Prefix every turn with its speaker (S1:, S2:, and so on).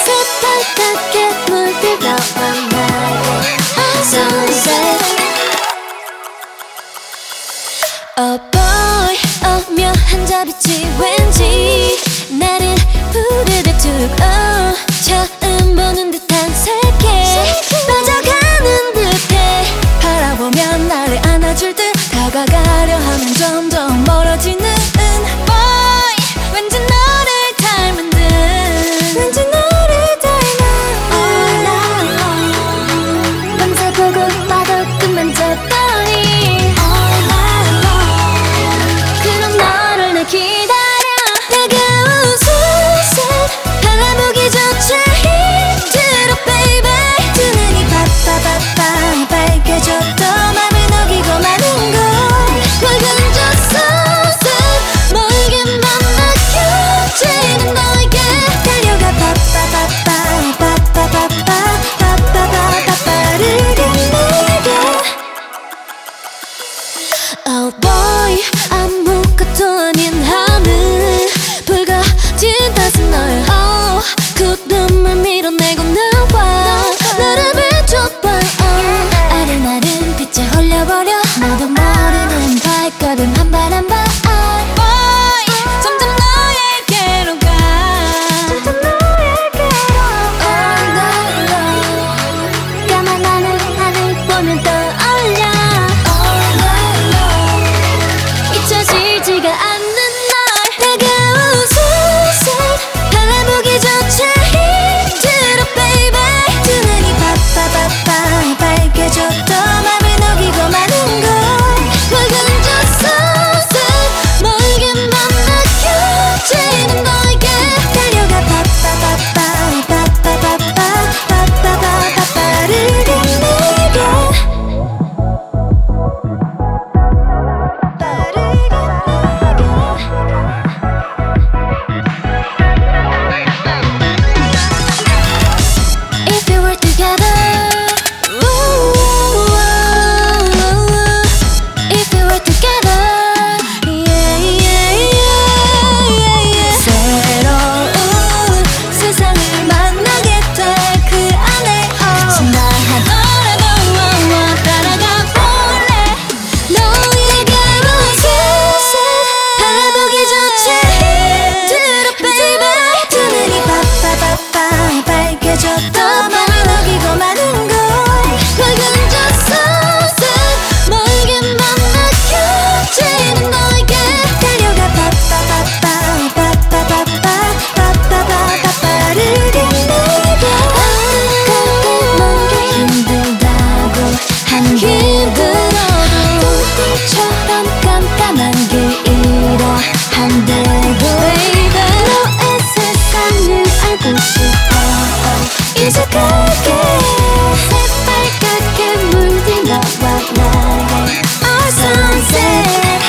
S1: 새빨갛게 물들어 나의 sunset. Oh boy, 오묘한 자빛이 왠지 나를 부르르 툭 처음 보는 듯한 세계 빠져가는 듯해. 바라보면 나를 안아줄 듯 다가가려 하면 점점 멀어지는 boy, 왠지 너를 닮은 듯 왠지 너를 닮아. All alone 밤새 보고 봐도 끝만졌더니 all alone 그럼 너를 내 기다려. 다가온 sunset 바라보기조차 힘들어 baby. 두 눈이 바빠바빠 밝혀져도 맘을 녹이고 마는 걸 맑은 저 sunset 멀게만 느껴지는 너에게 달려가 바빠바빠 바빠바빠 바빠바빠 빠르게 내게. Oh boy, 아무것도 아닌 하늘 붉어진 따스한 널 구름을 밀어내고 나와 나를 비춰봐. 아른아른 빛에 홀려버려 나도 모르는 발걸음 한 발 한 발 boy, 점점 너에게로 가. 점점 너에게로 all night long 까만 하늘 보면 떠올려 all night long 잊혀지지가 않는 날. 다가온 sunset 바라보기조차 힘들어 baby. 두 눈이 바빠바빠 밝혀져도 맘을 녹이고 마는 걸 맑은 저 sunset 멀게만 느껴지는 너에게 달려가 바빠바빠 바빠바빠 바빠바빠 빠르게 내게 빠르게 If we were together, if we were together, yeah, yeah, yeah, yeah, yeah. 새로운 세상을 만나게 돼 그 안에 지나하더라도 따라가 볼래. 너에게 sunset 바라보기조차 힘들어 baby. 두 눈이 바빠바빠 밝혀져도 맘을 녹이고 마는 걸 맑은 저 sunset 멀게만 느껴지는 너에게 달려가 바빠바빠 바빠바빠 바빠바빠 빠르게 내게. 안타깝게 먼게 힘들다고 한 힘들어도 불빛처럼 깜깜한 길이라 한데도 baby 너의 세상을 알고 싶어. 이제 갈게 새빨갛게 물든 너와 나의 our sunset.